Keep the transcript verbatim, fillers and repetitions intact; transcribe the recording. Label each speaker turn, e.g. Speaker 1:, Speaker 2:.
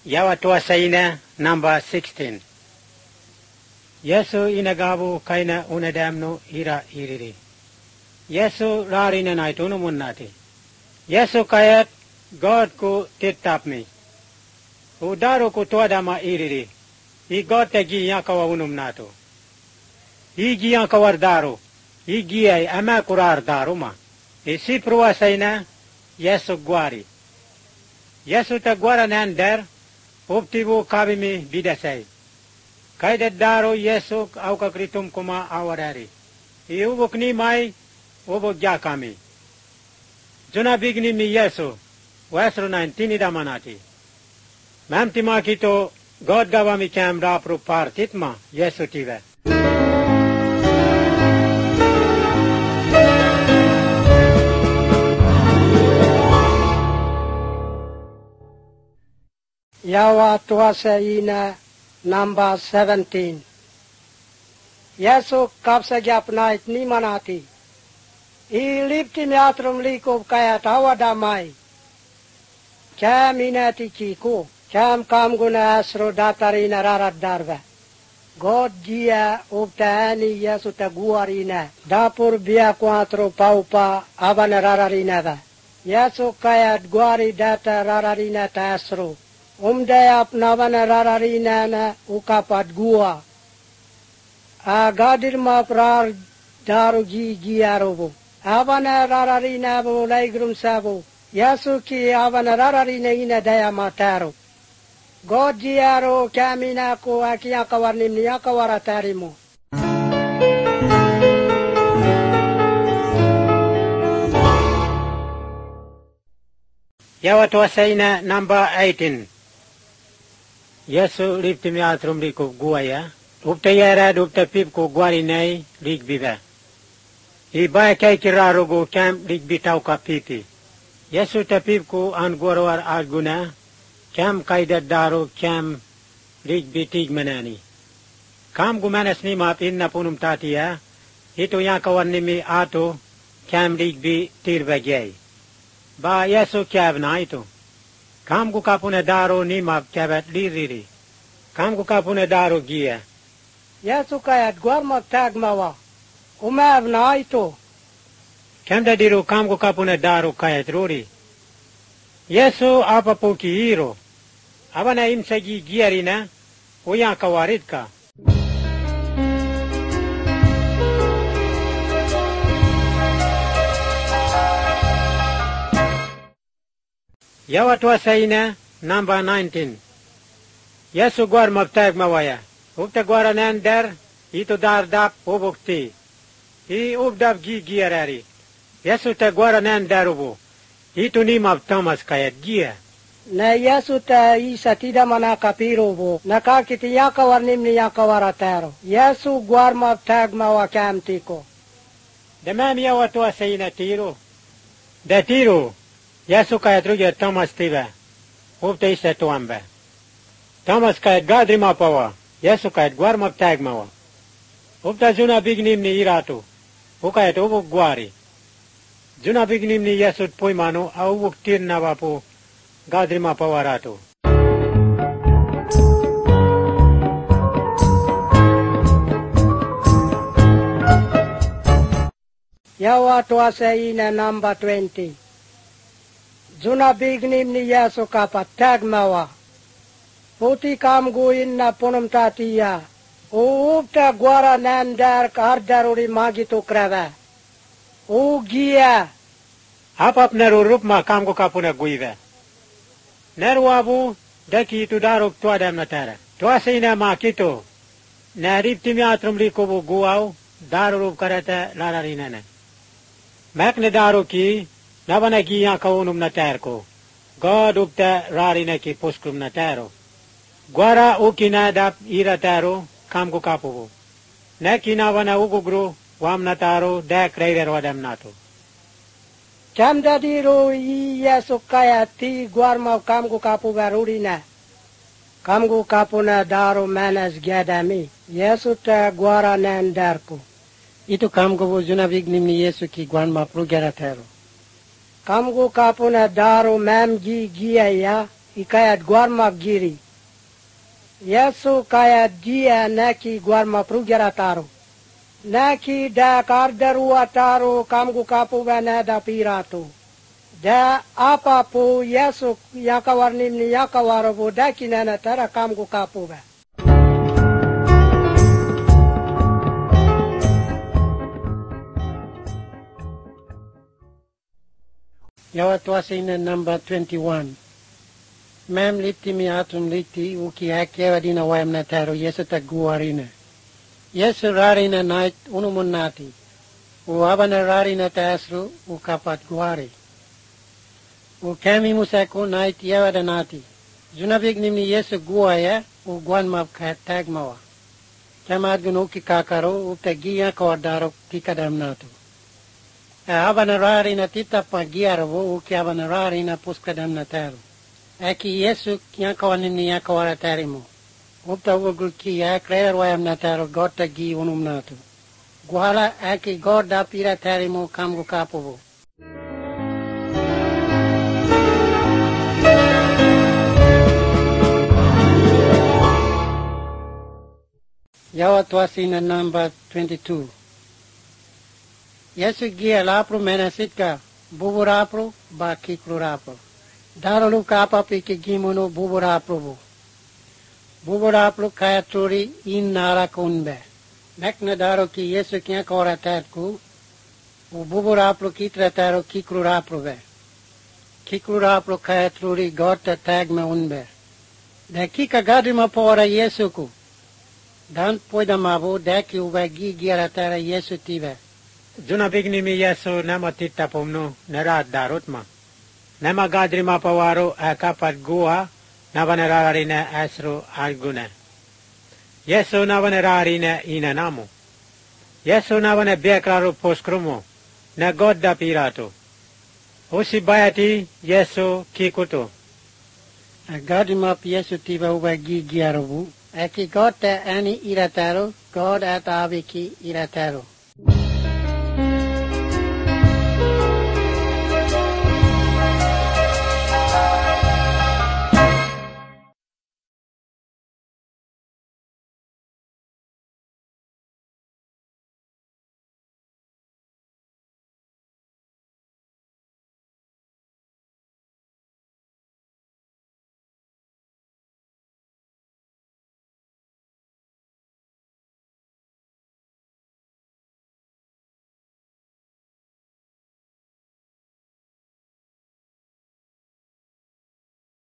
Speaker 1: Yawa Saina number sixteen. Yesu inagabu kaina unadamno ira iriri. Yesu rarina naitunu munnati. Yesu kayat God ko titapmi. Udaro ko tuadama iriri. I God tagi yakawa unum nato. I giyan kawar daro. I giyay ama kurar daruma. I si prua saina Yesu gwari. Yesu ta gwara nander. Uptibu kabimi bidasay. Kayda daro Yesu au kakritum kuma awarari. I ubok ni may ubok jakami. Juna bigni mi Yesu. Westro nineteen damanati. Mamti makito God gawami camera pro partitma Yesu tive.
Speaker 2: Yawa Tuasaina number seventeen. Yesu kapsa japnait ni manati. I lipti miatrum likov kaya tawa damai. Cham inati chiku. Cham kam guna asro datarina rarat darva. God dia uptaani Yesu taguarina. Dapur bia quatro paupa avana rararinava. Yesu kaya guari data rararina tasro. Umdaya apnavana rararina na ukapat gua. Agadir maprar darugi giarobo. Avana rararina bo laigrum sabo. Yesu ki avana rararina ina daya mataro. God giaro kamina ko akia kawarnim niya kawaratarimo.
Speaker 1: Yawa Tuasaina number eighteen. Yesu lipti miatrum likov guaya. Upta yarad upta pip ko guari nay lik biba. Iba kay kiraro go kam lik bitaw ka pipi. Yesu ta pip ko an guarwar arguna. Kam kayda daro kam lik bitig manani. Kam gumanas ni mapin na punum tatiya. Ito yang kawan ni mi ato kam lik bi tirbagay. Ba Yesu kyab na ito. Kam gu kapuna daro ni map kyabat liriri. Kam gu kapuna daro gia.
Speaker 2: Yesu kayat guar magtag mawa. Umav na ito.
Speaker 1: Kam da diro kam gu kapuna daro kayat ruri. Yesu apa po ki hiro. Aba na imsagi giari na. Uyang kawarit ka. Yawa Tuasaina number nineteen. Yesu guar magtag mawaya. Upta guara nander, ito dardap ubukti. I ubdap gi giarari. Yesu ta guara nander ubu. Ito ni mabtamas kayat gia.
Speaker 2: Na Yesu ta isa tida manakapiro bo. Nakakiti yakawarnim ni yakawaratero. Yesu guar magtag mawa kamtiko.
Speaker 1: Damam yawa Tuasaina tiro. Da tiro. Yesu kayat rugia Thomas tiba. Upta isa tuamba. Thomas kayat gadri mapawa. Yesu kayat guar magtag mawa. Upta juna bignim ni iratu. Ukayat ubuk guari. Juna bignim ni Yesu pui manu au ubuk tir na wapu gadri mapawa ratu.
Speaker 2: Yawa Tuasaina number twenty. Juna bignim ni Yesu kapat tag mawa. Puti kam guin na punum tatiya. Uupta guara nandar kardaruri magitu krava. Ugia.
Speaker 1: Apap narurup ma kam ko kapuna guiva. Narwabu daki tu daruk tu adam natara. Tuasaina ma kito. Narip timiatrum likobu guau darurup karata lararinana. Makne daruki nabana giya kaunum natarko. God upta rarina ki puskrum nataro. Guara ukina dap ira taro kam ko kapubu. Nakina wana ugugru wam nataro dak raider wadam nato.
Speaker 2: Cham dadiro i Yesu kaya ti guar mau kam ko kapu barurina. Kam ko kapuna daro manas gyadami. Yesu ta guara nandarko.
Speaker 3: Itu kam ko juna bignim ni Yesu ki guan ma pro garatero.
Speaker 2: Kam ko kapuna daro mam gi gia ya. ikayat guarma giri. Yesu kayat dia neki guarma prugera taru. Neki da kardarua taru kamgu kapu beneda piratu. Da apapu Yesu yakawarnimni yakawarobu daki nena tera kamgu kapu be.
Speaker 3: Yawa tuasina number twenty-one. Mem liti mi atum liti uki hakewa dina wayam na taro Yesu ta guarina. Yesu rarina night unumunati. U abana rarina tasru u kapat guari. U kami musaku night yawa danati. Zunabig nimni Yesu guaya u guan map ka tagmawa. Kamad gunuki kakaro u tagiya kawadaro kikadam natu. Abana rarina tita pagiarvo u ki abana rarina puskadam na taro. Aki Yesu yakawanin ni yakawara tarimo. Upta ugul ki yakrer wayam na taro gota gi unum natu. Guhala aki goda pira tarimo kamgu kapovo. Yawa tuasina number twenty-two. Yesu gia lapro menasitka buburapro ba kikrurapro. Daralu kapa piki gimuno buburapro. Buburapro kaya turi in nara kunbe. Mekna daro ki Yesu kya kora tatku. U buburapro kitra taro kikrurapro be. Kikrurapro kaya turi gota tagme unbe. Da kika gadima pora Yesu ku. Dan poida mabo daki uba gi gira tara Yesu tibe.
Speaker 1: Zuna bignimi Yesu nama tita pomno nerat darutma. Nama gadrima pawaro akapat gua navanararina asro argune. Yesu navanararina ina namu. Yesu navane beklaro poskrumo na godda pirato. Usi bayati Yesu kikuto.
Speaker 3: Gadima Yesu tiba uba gi gira bu. Aki gota ani irataro, God at aviki irataro.